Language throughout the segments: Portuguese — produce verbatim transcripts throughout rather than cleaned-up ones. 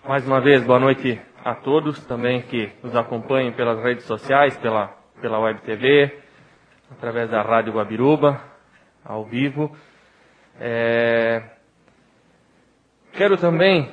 Mais uma vez, boa noite a todos também que nos acompanham pelas redes sociais, pela, pela Web T V, através da Rádio Guabiruba, ao vivo. É... Quero também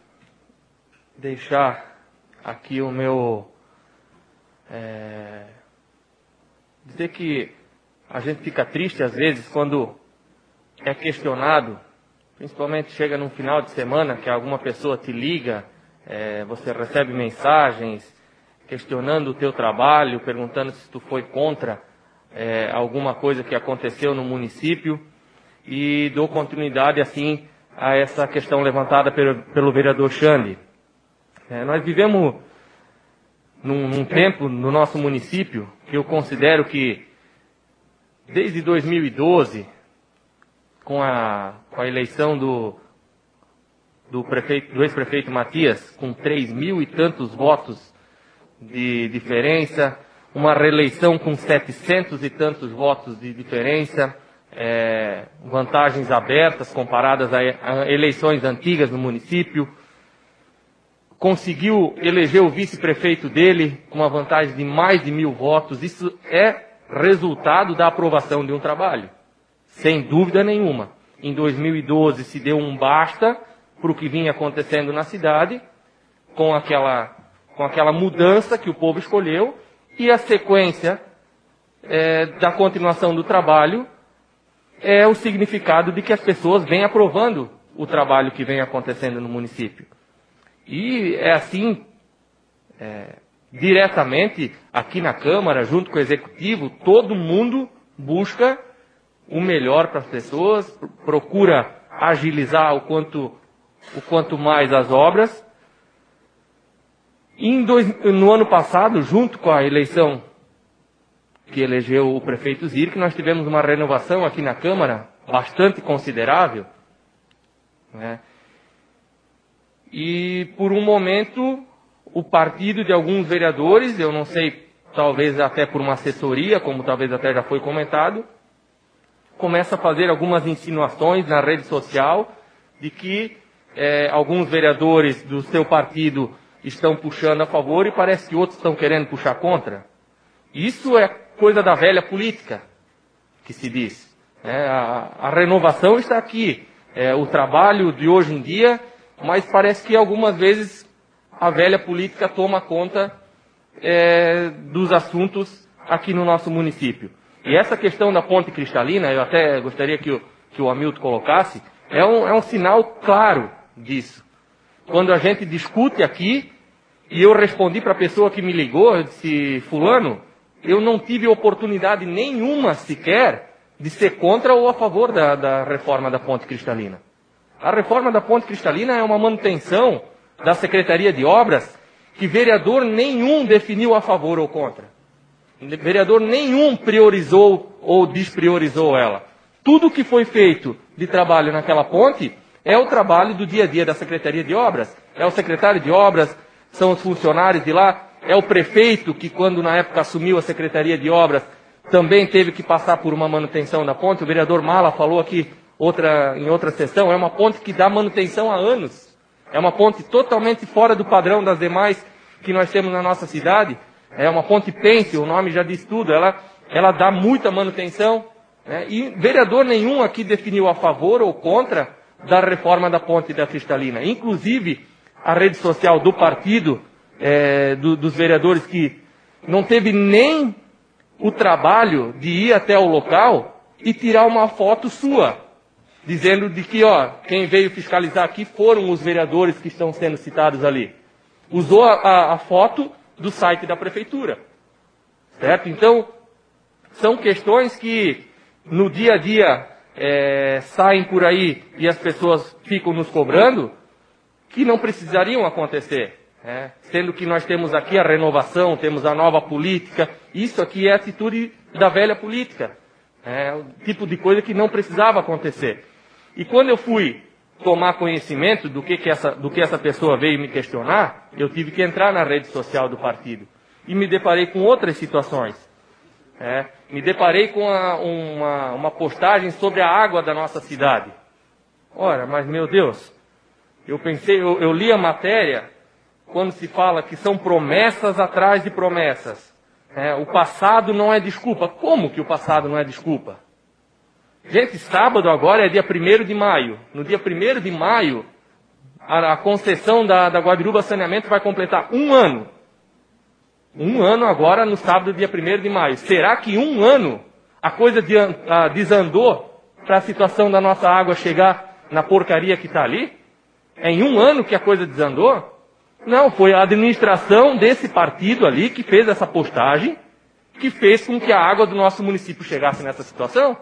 deixar aqui o meu... É... dizer que a gente fica triste às vezes quando é questionado, principalmente chega num final de semana que alguma pessoa te liga, é, você recebe mensagens questionando o teu trabalho, perguntando se tu foi contra é, alguma coisa que aconteceu no município, e dou continuidade assim a essa questão levantada pelo, pelo vereador Xande. É, nós vivemos num, num tempo no nosso município que eu considero que desde dois mil e doze, com a, com a eleição do, do, prefeito, do ex-prefeito Matias, com três mil e tantos votos de diferença, uma reeleição com setecentos e tantos votos de diferença, é, vantagens abertas comparadas a, a eleições antigas no município, conseguiu eleger o vice-prefeito dele com uma vantagem de mais de mil votos. Isso é resultado da aprovação de um trabalho. Sem dúvida nenhuma. Em dois mil e doze se deu um basta para o que vinha acontecendo na cidade, com aquela, com aquela mudança que o povo escolheu, e a sequência é, da continuação do trabalho é o significado de que as pessoas vêm aprovando o trabalho que vem acontecendo no município. E é assim, é, diretamente aqui na Câmara, junto com o Executivo, todo mundo busca o melhor para as pessoas, procura agilizar o quanto, o quanto mais as obras. Em dois, no ano passado, junto com a eleição que elegeu o prefeito Zirk, nós tivemos uma renovação aqui na Câmara bastante considerável, né? E por um momento o partido de alguns vereadores, eu não sei, talvez até por uma assessoria, como talvez até já foi comentado, começa a fazer algumas insinuações na rede social de que é, alguns vereadores do seu partido estão puxando a favor e parece que outros estão querendo puxar contra. Isso é coisa da velha política, que se diz. É, a, a renovação está aqui, é, o trabalho de hoje em dia, mas parece que algumas vezes a velha política toma conta é, dos assuntos aqui no nosso município. E essa questão da ponte cristalina, eu até gostaria que o, que o Hamilton colocasse, é um, é um sinal claro disso. Quando a gente discute aqui, e eu respondi para a pessoa que me ligou, eu disse, fulano, eu não tive oportunidade nenhuma sequer de ser contra ou a favor da, da reforma da ponte cristalina. A reforma da ponte cristalina é uma manutenção da Secretaria de Obras que vereador nenhum definiu a favor ou contra. Vereador nenhum priorizou ou despriorizou ela. Tudo que foi feito de trabalho naquela ponte é o trabalho do dia a dia da Secretaria de Obras. É o secretário de Obras, são os funcionários de lá, é o prefeito que quando na época assumiu a Secretaria de Obras também teve que passar por uma manutenção da ponte. O vereador Mala falou aqui outra, em outra sessão, é uma ponte que dá manutenção há anos. É uma ponte totalmente fora do padrão das demais que nós temos na nossa cidade. É uma ponte pense, o nome já diz tudo, ela, ela dá muita manutenção, né? E vereador nenhum aqui definiu a favor ou contra da reforma da ponte da Cristalina. Inclusive, a rede social do partido, é, do, dos vereadores que não teve nem o trabalho de ir até o local e tirar uma foto sua, dizendo de que, ó, quem veio fiscalizar aqui foram os vereadores que estão sendo citados ali. Usou a, a, a foto do site da prefeitura, certo? Então, são questões que no dia a dia é, saem por aí e as pessoas ficam nos cobrando, que não precisariam acontecer, né? Sendo que nós temos aqui a renovação, temos a nova política, isso aqui é a atitude da velha política, é o tipo de coisa que não precisava acontecer. E quando eu fui tomar conhecimento do que, que, essa, do que essa pessoa veio me questionar, eu tive que entrar na rede social do partido. E me deparei com outras situações. É, me deparei com a, uma, uma postagem sobre a água da nossa cidade. Ora, mas meu Deus, Eu pensei, eu, eu li a matéria quando se fala que são promessas atrás de promessas. É, o passado não é desculpa. Como que o passado não é desculpa? Gente, sábado agora é dia primeiro de maio. No dia primeiro de maio, a, a concessão da, da Guabiruba Saneamento vai completar um ano. Um ano agora no sábado, dia primeiro de maio. Será que um ano a coisa de, a, desandou para a situação da nossa água chegar na porcaria que está ali? É em um ano que a coisa desandou? Não, foi a administração desse partido ali que fez essa postagem, que fez com que a água do nosso município chegasse nessa situação.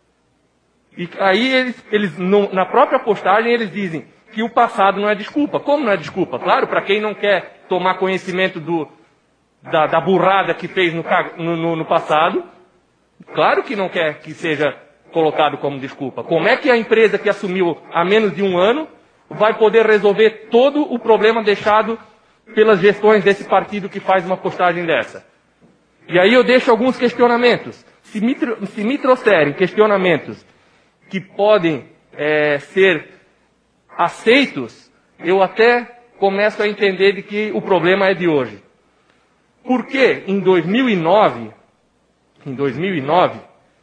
E aí eles, eles no, na própria postagem eles dizem que o passado não é desculpa. Como não é desculpa? Claro, para quem não quer tomar conhecimento do, da, da burrada que fez no, no, no passado, claro que não quer que seja colocado como desculpa. Como é que a empresa que assumiu há menos de um ano vai poder resolver todo o problema deixado pelas gestões desse partido que faz uma postagem dessa? E aí eu deixo alguns questionamentos. Se me, se me trouxerem questionamentos que podem é, ser aceitos, eu até começo a entender de que o problema é de hoje. Porque em dois mil e nove, em dois mil e nove,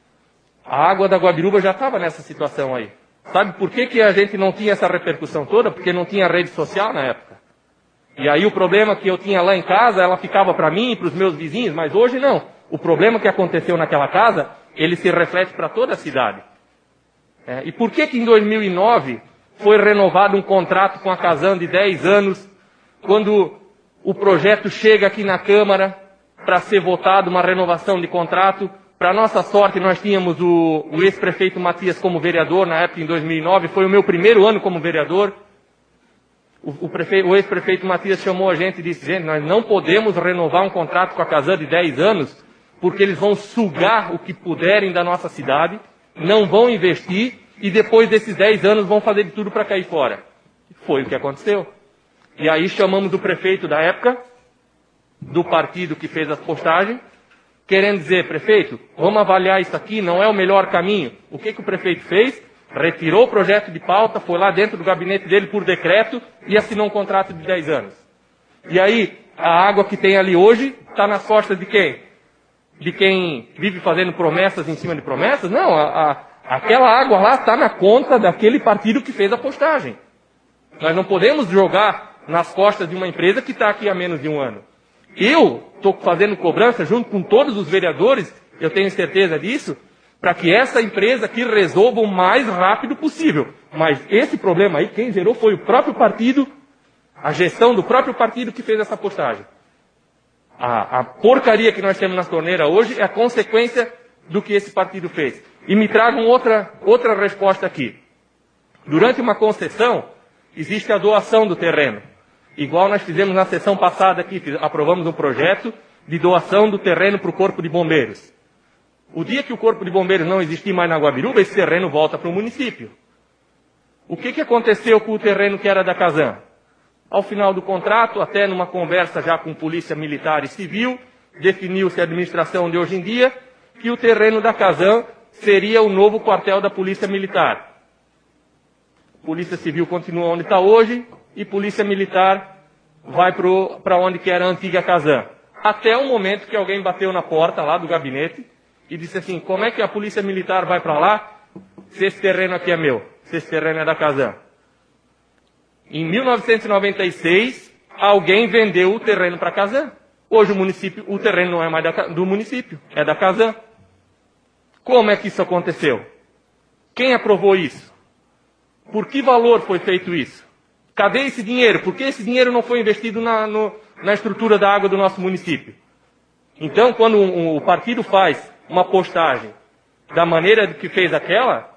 a água da Guabiruba já estava nessa situação aí. Sabe por que, que a gente não tinha essa repercussão toda? Porque não tinha rede social na época. E aí o problema que eu tinha lá em casa, ela ficava para mim e para os meus vizinhos, mas hoje não. O problema que aconteceu naquela casa, ele se reflete para toda a cidade. É, e por que que em dois mil e nove foi renovado um contrato com a Casan de dez anos, quando o projeto chega aqui na Câmara para ser votado uma renovação de contrato? Para nossa sorte, nós tínhamos o, o ex-prefeito Matias como vereador, na época em dois mil e nove, foi o meu primeiro ano como vereador. O, o, o ex-prefeito Matias chamou a gente e disse, gente, nós não podemos renovar um contrato com a Casan de dez anos, porque eles vão sugar o que puderem da nossa cidade, não vão investir, e depois desses dez anos vão fazer de tudo para cair fora. Foi o que aconteceu. E aí chamamos o prefeito da época, do partido que fez as postagens, querendo dizer, prefeito, vamos avaliar isso aqui, não é o melhor caminho. O que que o prefeito fez? Retirou o projeto de pauta, foi lá dentro do gabinete dele por decreto e assinou um contrato de dez anos. E aí, a água que tem ali hoje está nas costas de quem? De quem vive fazendo promessas em cima de promessas? Não, a, a, aquela água lá está na conta daquele partido que fez a postagem. Nós não podemos jogar nas costas de uma empresa que está aqui há menos de um ano. Eu estou fazendo cobrança junto com todos os vereadores, eu tenho certeza disso, para que essa empresa aqui resolva o mais rápido possível. Mas esse problema aí, quem gerou foi o próprio partido, a gestão do próprio partido que fez essa postagem. A, a porcaria que nós temos na torneira hoje é a consequência do que esse partido fez. E me tragam outra, outra resposta aqui. Durante uma concessão, existe a doação do terreno. Igual nós fizemos na sessão passada aqui, aprovamos um projeto de doação do terreno para o Corpo de Bombeiros. O dia que o Corpo de Bombeiros não existir mais na Guabiruba, esse terreno volta para o município. O que que aconteceu com o terreno que era da Casan? Ao final do contrato, até numa conversa já com polícia militar e civil, definiu-se a administração de hoje em dia que o terreno da Casan seria o novo quartel da Polícia Militar. Polícia Civil continua onde está hoje e Polícia Militar vai para onde que era a antiga Casan. Até o momento que alguém bateu na porta lá do gabinete e disse assim, como é que a Polícia Militar vai para lá se esse terreno aqui é meu, se esse terreno é da Casan? Em mil novecentos e noventa e seis, alguém vendeu o terreno para a Casan. Hoje o município, o terreno não é mais da, do município, é da Casan. Como é que isso aconteceu? Quem aprovou isso? Por que valor foi feito isso? Cadê esse dinheiro? Por que esse dinheiro não foi investido na, no, na estrutura da água do nosso município? Então, quando um, um, o partido faz uma postagem da maneira que fez aquela,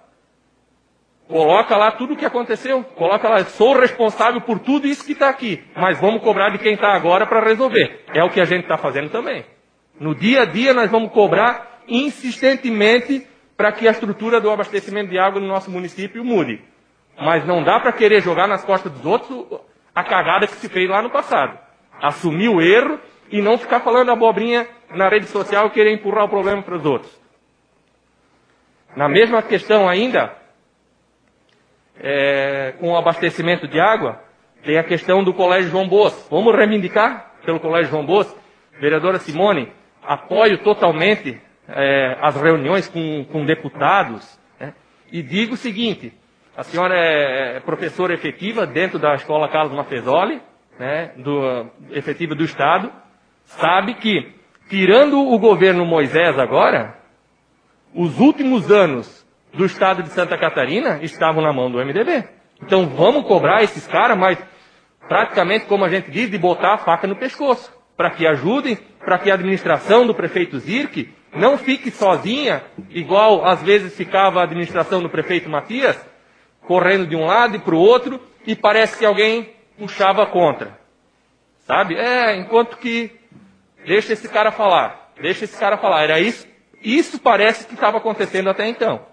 coloca lá tudo o que aconteceu. Coloca lá, sou responsável por tudo isso que está aqui, mas vamos cobrar de quem está agora para resolver. É o que a gente está fazendo também. No dia a dia nós vamos cobrar insistentemente para que a estrutura do abastecimento de água no nosso município mude. Mas não dá para querer jogar nas costas dos outros a cagada que se fez lá no passado. Assumir o erro e não ficar falando abobrinha na rede social e querer empurrar o problema para os outros. Na mesma questão ainda, é, com o abastecimento de água, tem a questão do Colégio João Bosco. Vamos reivindicar pelo Colégio João Bosco. Vereadora Simone, apoio totalmente é, as reuniões com, com deputados, né? E digo o seguinte, a senhora é professora efetiva dentro da Escola Carlos Maffezoli, né, do, efetiva do Estado, sabe que, tirando o governo Moisés agora, os últimos anos do Estado de Santa Catarina estavam na mão do M D B. Então vamos cobrar esses caras, mas praticamente, como a gente diz, de botar a faca no pescoço, para que ajudem, para que a administração do prefeito Zirk não fique sozinha, igual às vezes ficava a administração do prefeito Matias, correndo de um lado e para o outro, e parece que alguém puxava contra. Sabe? É, enquanto que deixa esse cara falar, deixa esse cara falar. Era isso, isso parece que estava acontecendo até então.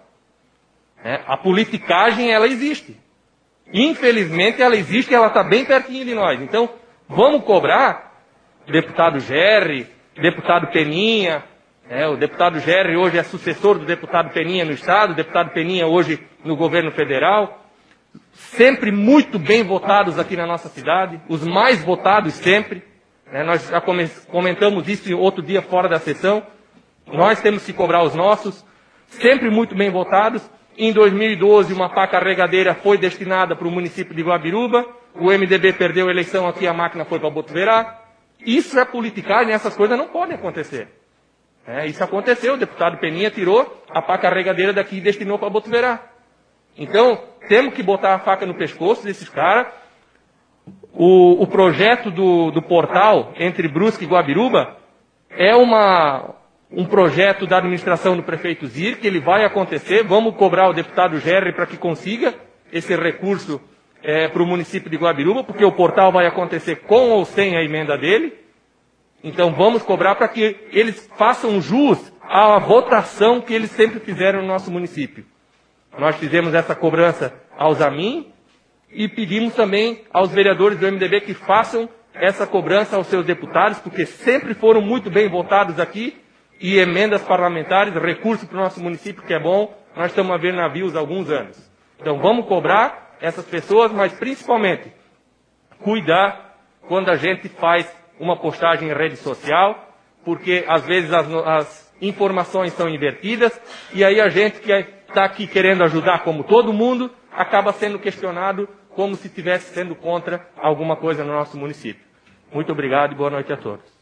É, a politicagem, ela existe. Infelizmente, ela existe e ela está bem pertinho de nós. Então, vamos cobrar deputado Gerry, deputado Peninha. É, o deputado Gerry hoje é sucessor do deputado Peninha no Estado, o deputado Peninha hoje no governo federal. Sempre muito bem votados aqui na nossa cidade, os mais votados sempre. É, nós já comentamos isso outro dia fora da sessão. Nós temos que cobrar os nossos, sempre muito bem votados. Em dois mil e doze, uma pá carregadeira foi destinada para o município de Guabiruba. O M D B perdeu a eleição aqui, a máquina foi para Botuverá. Isso é politicagem, essas coisas não podem acontecer. É, isso aconteceu, o deputado Peninha tirou a pá carregadeira daqui e destinou para Botuverá. Então, temos que botar a faca no pescoço desses caras. O, o projeto do, do portal entre Brusque e Guabiruba é uma... um projeto da administração do prefeito Zirk, ele vai acontecer, vamos cobrar o deputado Gerry para que consiga esse recurso é, para o município de Guabiruba, porque o portal vai acontecer com ou sem a emenda dele. Então vamos cobrar para que eles façam jus à votação que eles sempre fizeram no nosso município. Nós fizemos essa cobrança aos AMIN e pedimos também aos vereadores do M D B que façam essa cobrança aos seus deputados, porque sempre foram muito bem votados aqui. E emendas parlamentares, recurso para o nosso município, que é bom, nós estamos a ver navios há alguns anos. Então vamos cobrar essas pessoas, mas principalmente cuidar quando a gente faz uma postagem em rede social, porque às vezes as, as informações são invertidas, e aí a gente que está aqui querendo ajudar como todo mundo, acaba sendo questionado como se estivesse sendo contra alguma coisa no nosso município. Muito obrigado e boa noite a todos.